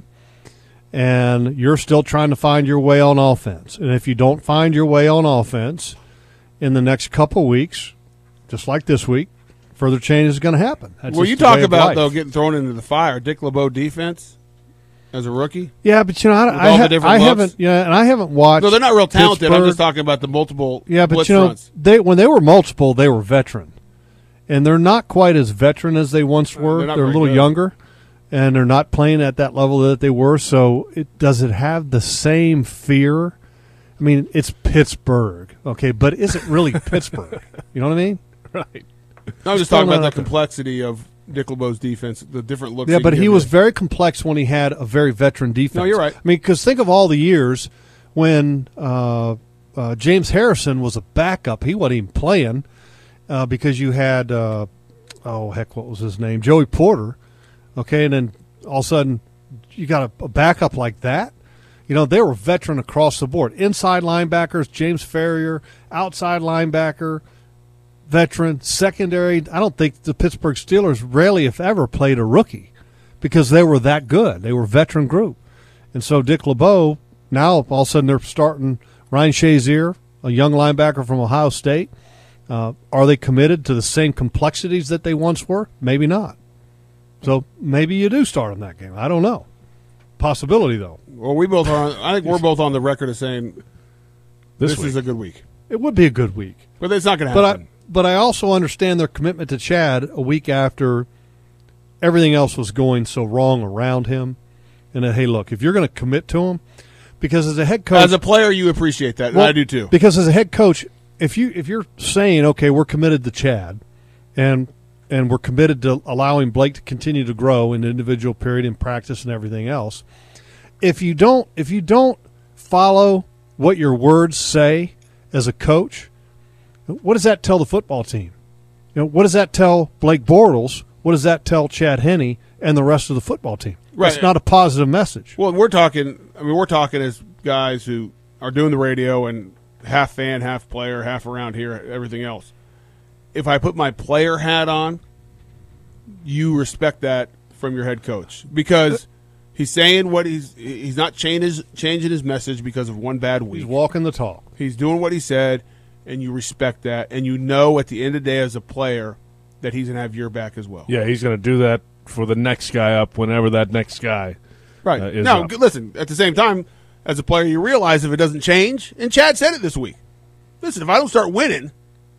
and you're still trying to find your way on offense. And if you don't find your way on offense in the next couple weeks, just like this week, further change is going to happen. That's Well, just you the talk way of about, life. though, getting thrown into the fire. Dick LeBeau defense as a rookie. Yeah, but you know, I, I, all the ha- different I looks? haven't. Yeah, and I haven't watched. No, they're not real talented. I'm Pittsburgh. just talking about the multiple Yeah, but blitz you know, fronts. they when they were multiple, they were veteran, and they're not quite as veteran as they once were. they're They're, not a very little good. younger, and they're not playing at that level that they were. So, it does it have the same fear? I mean, it's Pittsburgh, okay, but is it really Pittsburgh? You know what I mean? Right. No, I'm just Still talking about not the up there. complexity of Dick LeBeau's defense, the different looks. Yeah, can but he give was you. very complex when he had a very veteran defense. No, you're right. I mean, because think of all the years when uh, uh, James Harrison was a backup. He wasn't even playing uh, because you had, uh, oh, heck, what was his name? Joey Porter. Okay, and then all of a sudden you got a, a backup like that. You know, they were veteran across the board. Inside linebackers, James Ferrier, outside linebacker, veteran, secondary. I don't think the Pittsburgh Steelers rarely, if ever, played a rookie because they were that good. They were a veteran group. And so Dick LeBeau, now all of a sudden they're starting Ryan Shazier, a young linebacker from Ohio State. Uh, are they committed to the same complexities that they once were? Maybe not. So maybe you do start in that game. I don't know. Possibility, though. Well, we both are. On, I think we're both on the record of saying This, this week. is a good week, It would be a good week. but it's not going to But I, happen. but I also understand their commitment to Chad a week after everything else was going so wrong around him. And that, hey, look, if you're going to commit to him, because as a head coach, As a player, you appreciate that, and well, I do too. Because as a head coach, if you if you're saying, okay, we're committed to Chad, and and we're committed to allowing Blake to continue to grow in the individual period in practice and everything else, if you don't if you don't follow what your words say as a coach, what does that tell the football team? You know, what does that tell Blake Bortles? What does that tell Chad Henne and the rest of the football team? Right. It's not a positive message. Well, we're talking. I mean, we're talking as guys who are doing the radio and half fan, half player, half around here, everything else. If I put my player hat on, you respect that from your head coach because he's saying what he's he's not changing his, changing his message because of one bad week. He's walking the talk. He's doing what he said, and you respect that, and you know at the end of the day as a player that he's going to have your back as well. Yeah, he's going to do that for the next guy up whenever that next guy Right. uh, is now, up. g- listen, at the same time, as a player, you realize if it doesn't change, and Chad said it this week. Listen, if I don't start winning,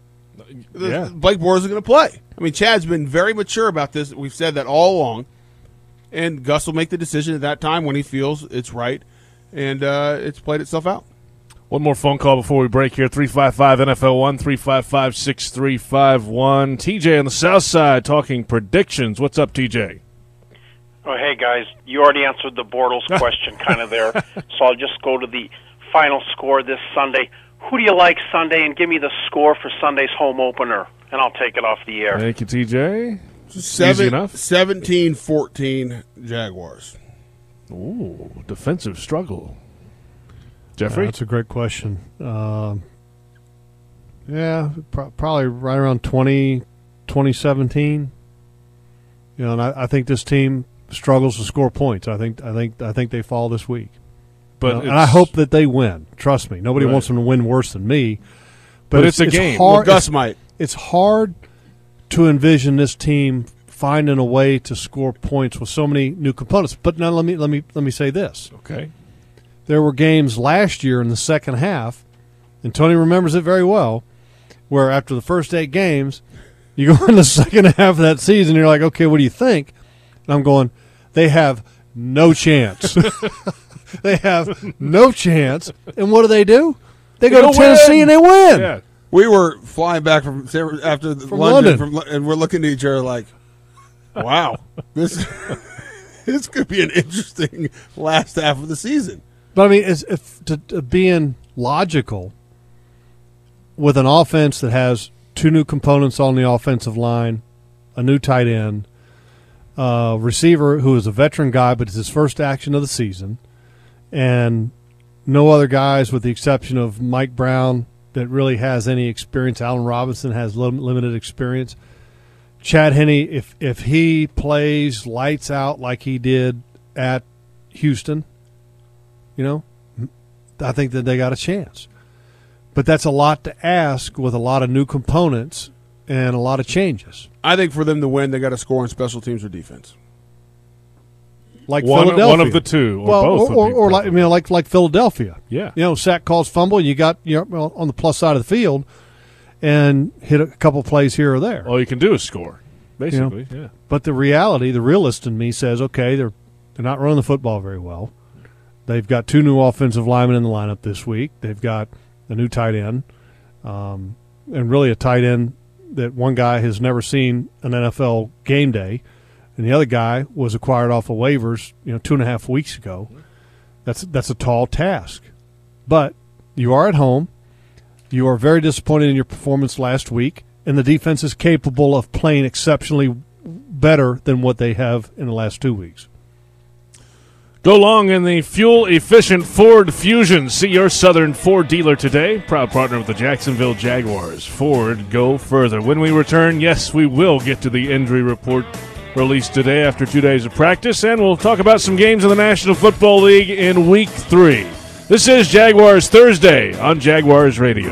the- Yeah. Blake Bortles is going to play. I mean, Chad's been very mature about this. We've said that all along. And Gus will make the decision at that time when he feels it's right, and uh, it's played itself out. One more phone call before we break here. three five five N F L one, three five five, six three five one. T J on the south side talking predictions. What's up, T J? Oh, hey, guys. You already answered the Bortles question kind of there, so I'll just go to the final score this Sunday. Who do you like Sunday, and give me the score for Sunday's home opener, and I'll take it off the air. Thank you, T J. Seven, Easy enough. seventeen fourteen Jaguars. Ooh, defensive struggle. Yeah, Jeffrey? that's a great question. Um yeah, pro- probably right around twenty, twenty seventeen. You know, and I, I think this team struggles to score points. I think, I think, I think they fall this week. but You know, and it's- I hope that they win. Trust me, nobody Right. wants them to win worse than me. But it's a game. Well, Hard, Gus it's, might. it's hard to envision this team finding a way to score points with so many new components. But now let me let me let me say this. Okay. There were games last year in the second half, and Tony remembers it very well, where after the first eight games, you go in the second half of that season, and you're like, okay, what do you think? And I'm going, they have no chance. They have no chance. And what do they do? They go They to go Tennessee win. and they win. Yeah. We were flying back from San- after the From London, London. From, Lo- and we're looking at each other like, "Wow, this this could be an interesting last half of the season." But I mean, it's, if to, to being logical with an offense that has two new components on the offensive line, a new tight end, uh, receiver who is a veteran guy, but it's his first action of the season, and no other guys with the exception of Mike Brown that really has any experience. Allen Robinson has lim- limited experience. Chad Henne, if if he plays lights out like he did at Houston, you know, I think that they got a chance. But that's a lot to ask with a lot of new components and a lot of changes. I think for them to win, they got to score on special teams or defense. Like One, Philadelphia. one of the two, or well, both. Or, would or, be or like, I perfect. mean, like like Philadelphia. Yeah. You know, sack calls, fumble, you got you know on the plus side of the field, and hit a couple plays here or there. All you can do is score, basically. You know? Yeah. But the reality, the realist in me says, okay, they're they're not running the football very well. They've got two new offensive linemen in the lineup this week. They've got a new tight end, um, and really a tight end that one guy has never seen an N F L game day, and the other guy was acquired off of waivers, you know, two and a half weeks ago. That's that's a tall task, but you are at home. You are very disappointed in your performance last week, and the defense is capable of playing exceptionally better than what they have in the last two weeks. Go long in the fuel-efficient Ford Fusion. See your Southern Ford dealer today. Proud partner with the Jacksonville Jaguars. Ford, go further. When we return, yes, we will get to the injury report released today after two days of practice, and we'll talk about some games in the National Football League in Week three. This is Jaguars Thursday on Jaguars Radio.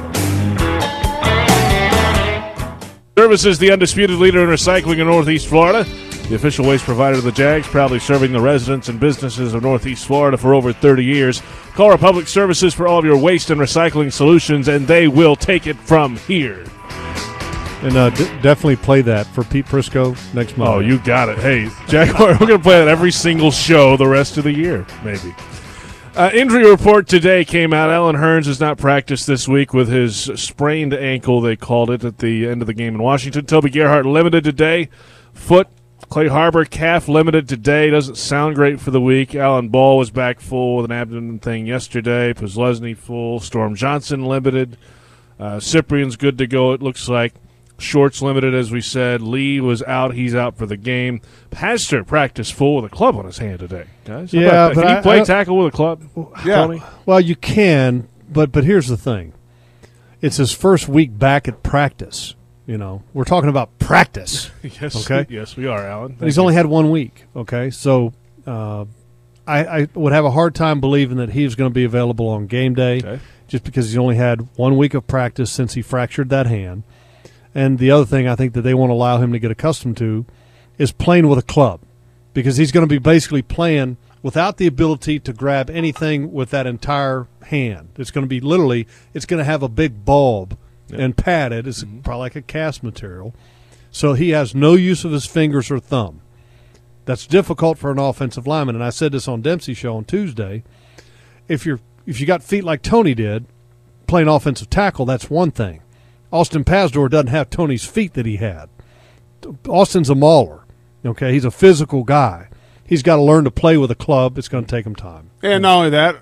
Services, the undisputed leader in recycling in Northeast Florida. The official waste provider of the Jags, proudly serving the residents and businesses of Northeast Florida for over thirty years. Call Republic Services for all of your waste and recycling solutions, and they will take it from here. And uh, d- definitely play that for Pete Prisco next month. Oh, you got it. Hey, Jaguar, we're going to play that every single show the rest of the year, maybe. Uh, injury report today came out. Allen Hurns has not practiced this week with his sprained ankle, they called it, at the end of the game in Washington. Toby Gerhart limited today. Foot. Clay Harbor, calf limited today. Doesn't sound great for the week. Alan Ball was back full with an abdomen thing yesterday. Puzlesny full. Storm Johnson limited. Uh, Cyprian's good to go, it looks like. Shorts limited, as we said. Lee was out. He's out for the game. Pastor practiced full with a club on his hand today, guys. How Yeah, about that? but Can you I- play I- tackle with a club, Yeah. Tony? Well, you can, but but here's the thing. It's his first week back at practice. You know, we're talking about practice. Yes, Okay. yes, we are, Alan. And he's only had one week, okay? So uh, I, I would have a hard time believing that he's going to be available on game day Okay. just because he's only had one week of practice since he fractured that hand. And the other thing I think that they won't allow him to get accustomed to is playing with a club because he's going to be basically playing without the ability to grab anything with that entire hand. It's going to be literally, it's going to have a big bulb Yeah. and padded. It's mm-hmm. probably like a cast material. So he has no use of his fingers or thumb. That's difficult for an offensive lineman. And I said this on Dempsey's show on Tuesday. If you're if you got feet like Tony did, playing offensive tackle, that's one thing. Austin Pazdur doesn't have Tony's feet that he had. Austin's a mauler. Okay, he's a physical guy. He's got to learn to play with a club. It's going to take him time. And not only that,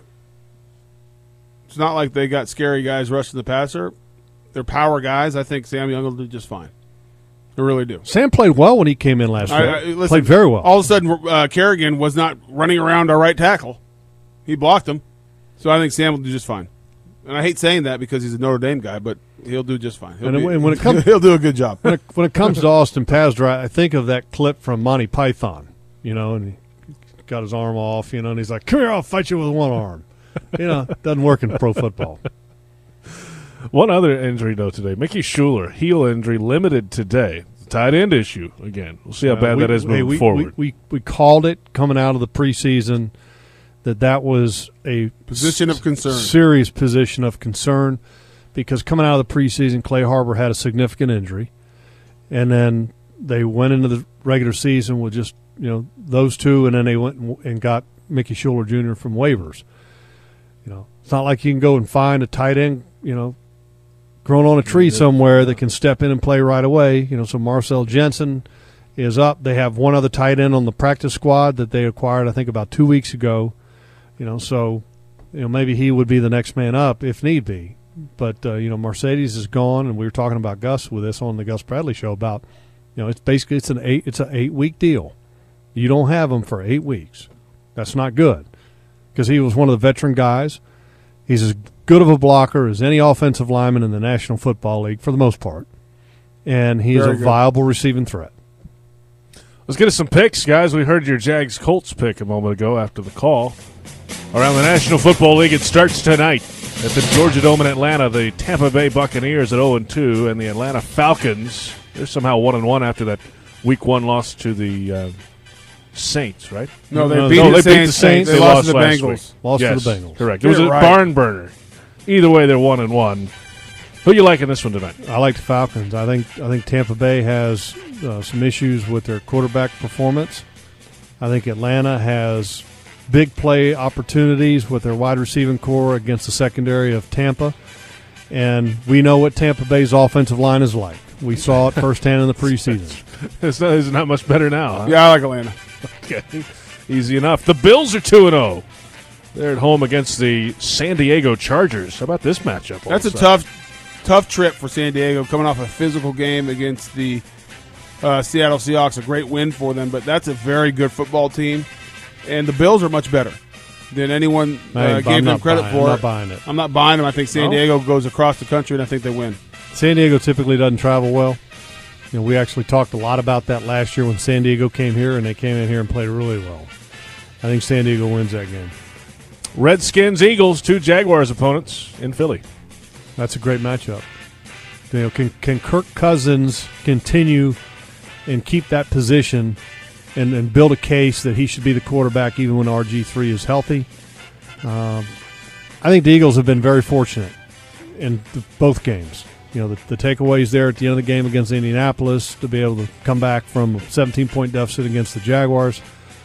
it's not like they got scary guys rushing the passer. They're power guys. I think Sam Young will do just fine. I really do. Sam played well when he came in last I, year. I, listen, played very well. All of a sudden, uh, Kerrigan was not running around our right tackle. He blocked him. So I think Sam will do just fine. And I hate saying that because he's a Notre Dame guy, but he'll do just fine. He'll And be- when it comes- he'll do a good job. when, it, when it comes to Austin Pazdur, I think of that clip from Monty Python, you know, and he got his arm off, you know, and he's like, come here, I'll fight you with one arm. You know, doesn't work in pro football. One other injury, though, today. Mickey Schuler, heel injury, limited today. Tight end issue, again. We'll see how bad Uh, we- that is hey, moving we, forward. We, we, we called it coming out of the preseason that that was a Position of concern. serious position of concern because coming out of the preseason, Clay Harbor had a significant injury. And then they went into the regular season with just, you know, those two, and then they went and- and got Mickey Schuler Junior from waivers. You know, it's not like you can go and find a tight end, you know, growing on a tree somewhere that can step in and play right away. You know, so Marcel Jensen is up. They have one other tight end on the practice squad that they acquired, I think, about two weeks ago. You know, so you know, maybe he would be the next man up if need be. But, uh, you know, Mercedes is gone, and we were talking about Gus with this on the Gus Bradley show about, you know, it's basically it's an eight it's an eight-week deal. You don't have him for eight weeks. That's not good because he was one of the veteran guys. He's as good of a blocker as any offensive lineman in the National Football League for the most part, and he's Very a good. viable receiving threat. Let's get us some picks, guys. We heard your Jags-Colts pick a moment ago after the call. Around the National Football League, it starts tonight at the Georgia Dome in Atlanta. The Tampa Bay Buccaneers at oh and two, and the Atlanta Falcons, they're somehow one and one after that Week One loss to the uh, Saints, right? No, they No, beat no, the they beat the Saints. Saints. They, They lost lost to the last Bengals. week. Lost Yes, to the Bengals. correct. Get It was it a right. barn burner. Either way, they're one and one. Who you like in this one tonight? I like the Falcons. I think I think Tampa Bay has uh, some issues with their quarterback performance. I think Atlanta has big play opportunities with their wide receiving core against the secondary of Tampa. And we know what Tampa Bay's offensive line is like. We saw it firsthand in the preseason. It's not, it's not much better now. Huh? Yeah, I like Atlanta. Okay. Easy enough. The Bills are two and oh. They're at home against the San Diego Chargers. How about this matchup? That's a also? tough, tough trip for San Diego, coming off a physical game against the uh, Seattle Seahawks. A great win for them, but that's a very good football team, and the Bills are much better than anyone uh, Man, but gave I'm them not credit buying- for. I'm not buying it. I'm not buying them. I think San No? Diego goes across the country, and I think they win. San Diego typically doesn't travel well. You know, we actually talked a lot about that last year when San Diego came here, and they came in here and played really well. I think San Diego wins that game. Redskins, Eagles, two Jaguars opponents in Philly. That's a great matchup. You know, can can Kirk Cousins continue and keep that position and, and build a case that he should be the quarterback even when R G three is healthy? Um, I think the Eagles have been very fortunate in the, both games. You know, the, the takeaways there at the end of the game against Indianapolis to be able to come back from a seventeen-point deficit against the Jaguars.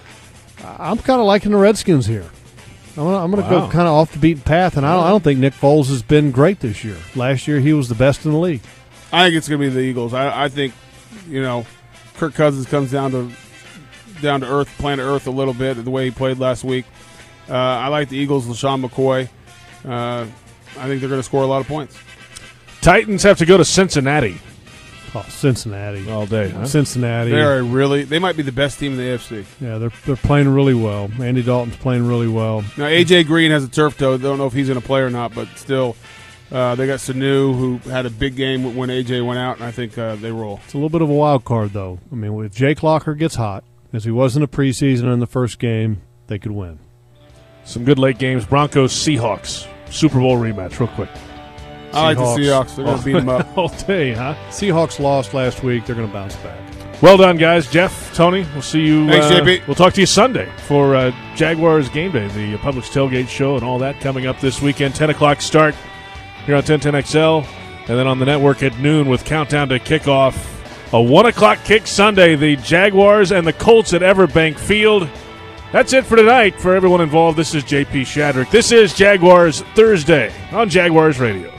I'm kind of liking the Redskins here. I'm gonna, I'm gonna Wow. go kind of off the beaten path, and I don't, I don't think Nick Foles has been great this year. Last year, he was the best in the league. I think it's going to be the Eagles. I, I think, you know, Kirk Cousins comes down to down to earth, planet Earth a little bit the way he played last week. Uh, I like the Eagles, LaShawn McCoy. Uh, I think they're going to score a lot of points. Titans have to go to Cincinnati Oh, Cincinnati. all day. Huh? Cincinnati. They're a really they might be the best team in the A F C. Yeah, they're they're playing really well. Andy Dalton's playing really well. Now A J Green has a turf toe. Don't know if he's going to play or not, but still, uh, they got Sanu who had a big game when A J went out, and I think uh, they roll. It's a little bit of a wild card, though. I mean, if Jake Locker gets hot, as he was in the preseason in the first game, they could win. Some good late games. Broncos, Seahawks. Super Bowl rematch, real quick. I like the Seahawks. Seahawks. They're going to beat them up. All day, huh? Seahawks lost last week. They're going to bounce back. Well done, guys. Jeff, Tony, we'll see you. Thanks, uh, J P. We'll talk to you Sunday for uh, Jaguars Game Day, the Publix Tailgate Show, and all that coming up this weekend. ten o'clock start here on ten ten X L, and then on the network at noon with Countdown to Kickoff. A one o'clock kick Sunday, the Jaguars and the Colts at Everbank Field. That's it for tonight. For everyone involved, this is J P Shadrick. This is Jaguars Thursday on Jaguars Radio.